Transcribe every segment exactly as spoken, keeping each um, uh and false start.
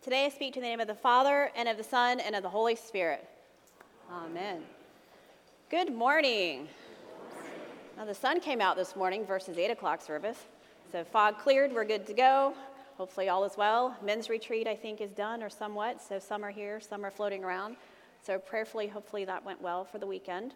Today I speak to the name of the Father, and of the Son, and of the Holy Spirit. Amen. Good morning. Now the sun came out this morning versus eight o'clock service. So fog cleared, we're good to go. Hopefully all is well. Men's retreat, I think, is done or somewhat. So some are here, some are floating around. So prayerfully, hopefully that went well for the weekend.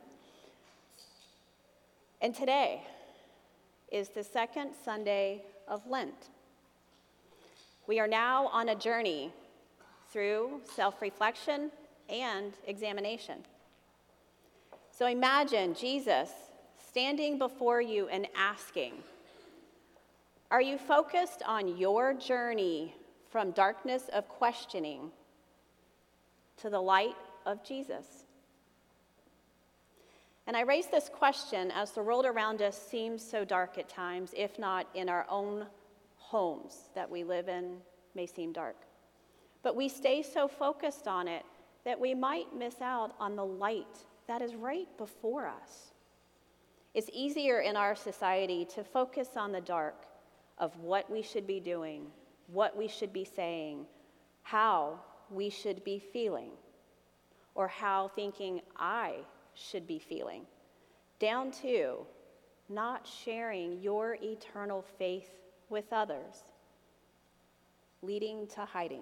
And today is the second Sunday of Lent. We are now on a journey through self-reflection and examination. So imagine Jesus standing before you and asking, are you focused on your journey from darkness of questioning to the light of Jesus? And I raise this question as the world around us seems so dark at times, if not in our own homes that we live in may seem dark. But we stay so focused on it that we might miss out on the light that is right before us. It's easier in our society to focus on the dark of what we should be doing, what we should be saying, how we should be feeling, or how thinking I should be feeling, down to not sharing your eternal faith with others, leading to hiding.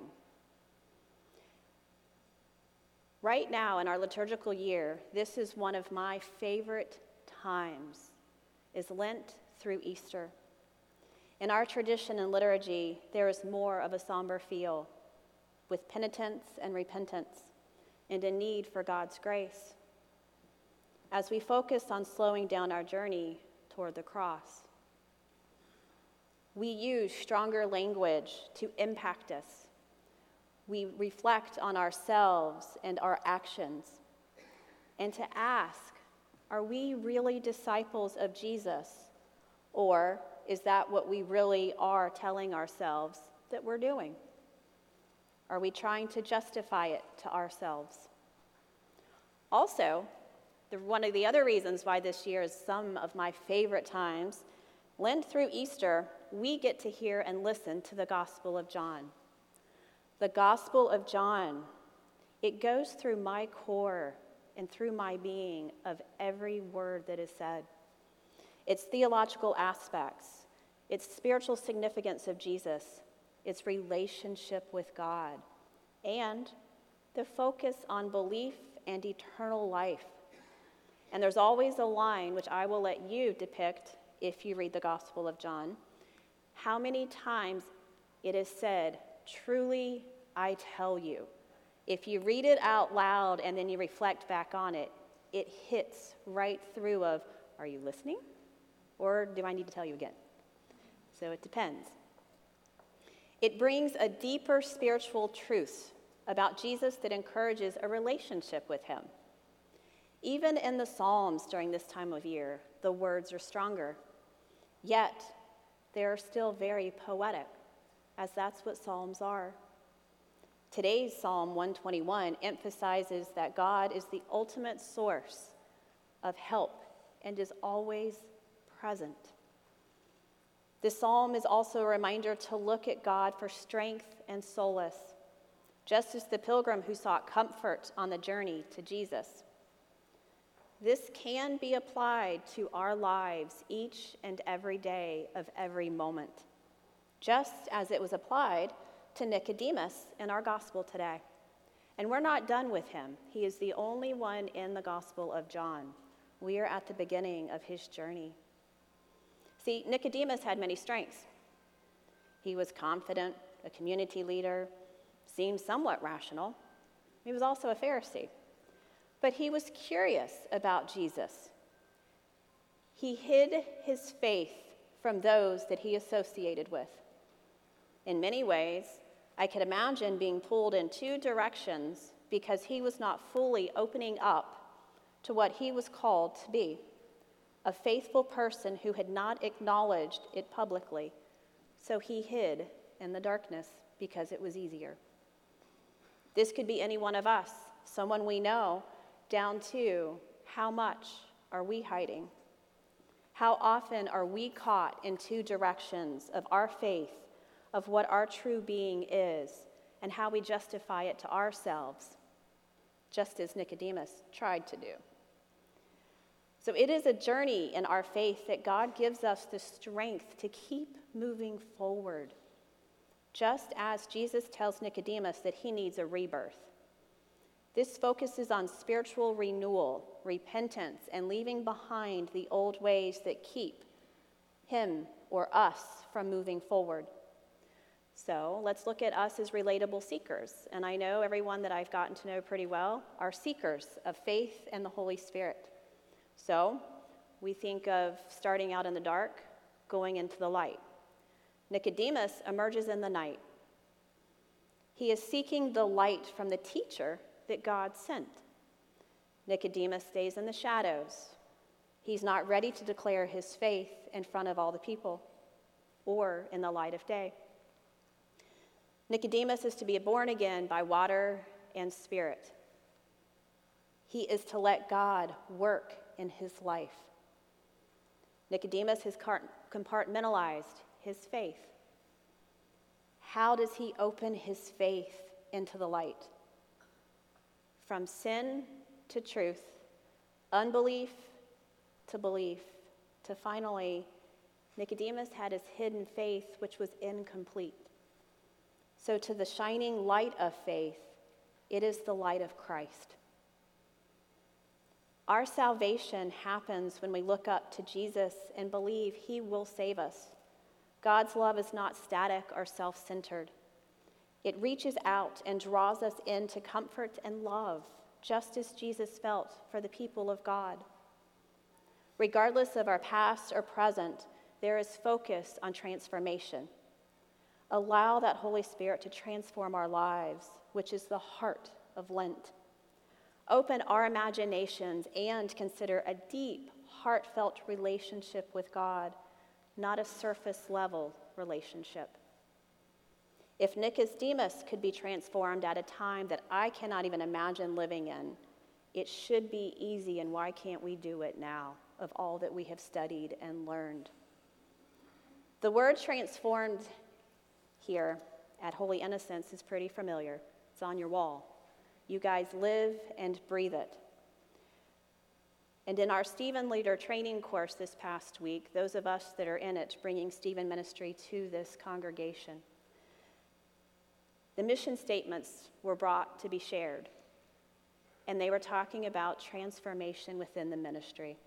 Right now in our liturgical year, this is one of my favorite times, is Lent through Easter. In our tradition and liturgy, there is more of a somber feel, with penitence and repentance, and a need for God's grace, as we focus on slowing down our journey toward the cross. We use stronger language to impact us. We reflect on ourselves and our actions, and to ask, are we really disciples of Jesus, or is that what we really are telling ourselves that we're doing? Are we trying to justify it to ourselves? Also, the, one of the other reasons why this year is some of my favorite times, Lent through Easter, we get to hear and listen to the Gospel of John. The Gospel of John, it goes through my core and through my being of every word that is said. Its theological aspects, its spiritual significance of Jesus, its relationship with God, and the focus on belief and eternal life. And there's always a line, which I will let you depict if you read the Gospel of John, how many times it is said, truly I tell you. If you read it out loud and then you reflect back on it, it hits right through of, are you listening? Or do I need to tell you again? So it depends. It brings a deeper spiritual truth about Jesus that encourages a relationship with him. Even in the Psalms during this time of year, the words are stronger. Yet, they are still very poetic, as that's what Psalms are. Today's Psalm one twenty-one emphasizes that God is the ultimate source of help and is always present. This psalm is also a reminder to look at God for strength and solace, just as the pilgrim who sought comfort on the journey to Jesus. This can be applied to our lives each and every day of every moment, just as it was applied to Nicodemus in our gospel today. And we're not done with him. He is the only one in the Gospel of John. We are at the beginning of his journey. See, Nicodemus had many strengths. He was confident, a community leader, seemed somewhat rational. He was also a Pharisee. But he was curious about Jesus. He hid his faith from those that he associated with. In many ways, I could imagine being pulled in two directions because he was not fully opening up to what he was called to be, a faithful person who had not acknowledged it publicly, so he hid in the darkness because it was easier. This could be any one of us, someone we know, down to how much are we hiding? How often are we caught in two directions of our faith, of what our true being is, and how we justify it to ourselves, just as Nicodemus tried to do. So it is a journey in our faith that God gives us the strength to keep moving forward, just as Jesus tells Nicodemus that he needs a rebirth. This focuses on spiritual renewal, repentance, and leaving behind the old ways that keep him or us from moving forward. So let's look at us as relatable seekers. And I know everyone that I've gotten to know pretty well are seekers of faith and the Holy Spirit. So we think of starting out in the dark, going into the light. Nicodemus emerges in the night. He is seeking the light from the teacher that God sent. Nicodemus stays in the shadows. He's not ready to declare his faith in front of all the people or in the light of day. Nicodemus is to be born again by water and spirit. He is to let God work in his life. Nicodemus has compartmentalized his faith. How does he open his faith into the light? From sin to truth, unbelief to belief, to finally, Nicodemus had his hidden faith, which was incomplete. So to the shining light of faith, it is the light of Christ. Our salvation happens when we look up to Jesus and believe he will save us. God's love is not static or self-centered. It reaches out and draws us into comfort and love, just as Jesus felt for the people of God. Regardless of our past or present, there is focus on transformation. Allow that Holy Spirit to transform our lives, which is the heart of Lent. Open our imaginations and consider a deep, heartfelt relationship with God, not a surface-level relationship. If Nicodemus could be transformed at a time that I cannot even imagine living in, it should be easy, and why can't we do it now, of all that we have studied and learned? The word transformed here at Holy Innocents is pretty familiar. It's on your wall. You guys live and breathe it. And in our Stephen Leader training course this past week, those of us that are in it bringing Stephen ministry to this congregation, the mission statements were brought to be shared, and they were talking about transformation within the ministry.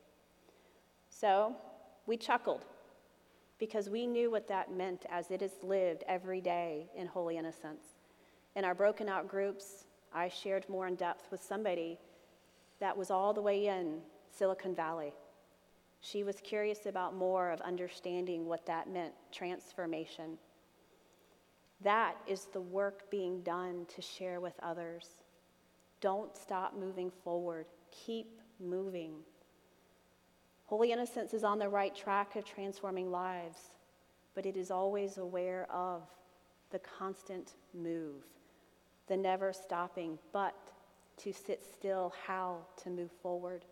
So we chuckled because we knew what that meant as it is lived every day in Holy Innocents. In our broken out groups, I shared more in depth with somebody that was all the way in Silicon Valley. She was curious about more of understanding what that meant, transformation. That is the work being done to share with others. Don't stop moving forward. Keep moving. Holy Innocents is on the right track of transforming lives, but it is always aware of the constant move, the never stopping, but to sit still, how to move forward.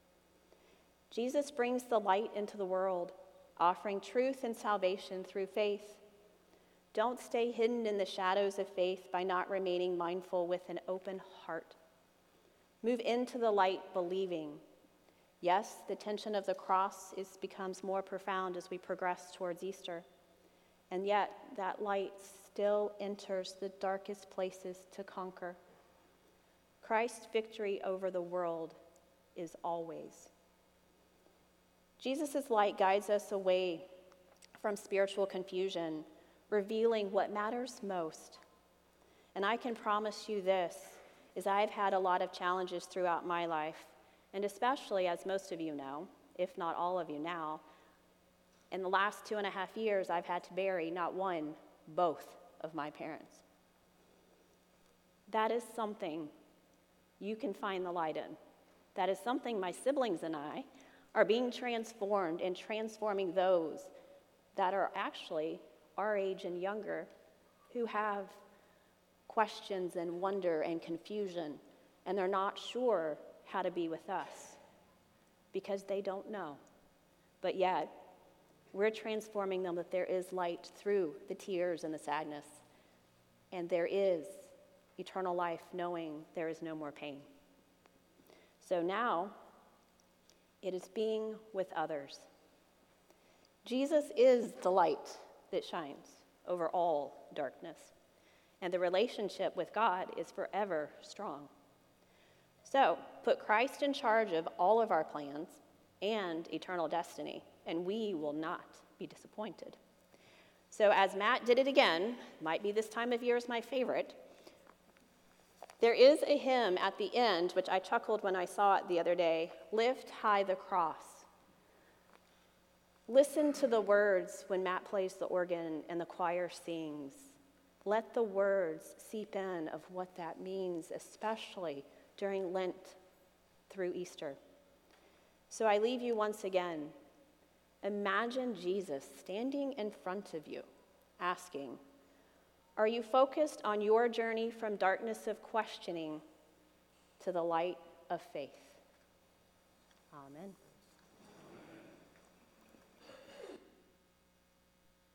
Jesus brings the light into the world, offering truth and salvation through faith. Don't stay hidden in the shadows of faith by not remaining mindful with an open heart. Move into the light believing. Yes, the tension of the cross is, becomes more profound as we progress towards Easter. And yet, that light still enters the darkest places to conquer. Christ's victory over the world is always. Jesus' light guides us away from spiritual confusion, revealing what matters most. And I can promise you this, is I've had a lot of challenges throughout my life, and especially, as most of you know, if not all of you now, in the last two and a half years, I've had to bury not one, both of my parents. That is something you can find the light in. That is something my siblings and I are being transformed and transforming those that are actually our age and younger who have questions and wonder and confusion, and they're not sure how to be with us because they don't know. But yet, we're transforming them that there is light through the tears and the sadness. and there is eternal life knowing there is no more pain. So now, it is being with others. Jesus is the light that shines over all darkness, and the relationship with God is forever strong. So, put Christ in charge of all of our plans and eternal destiny, and we will not be disappointed. So, as Matt did it again, might be this time of year is my favorite, there is a hymn at the end, which I chuckled when I saw it the other day, "Lift High the Cross." Listen to the words when Matt plays the organ and the choir sings. Let the words seep in of what that means, especially during Lent through Easter. So I leave you once again. Imagine Jesus standing in front of you, asking, are you focused on your journey from darkness of questioning to the light of faith? Amen.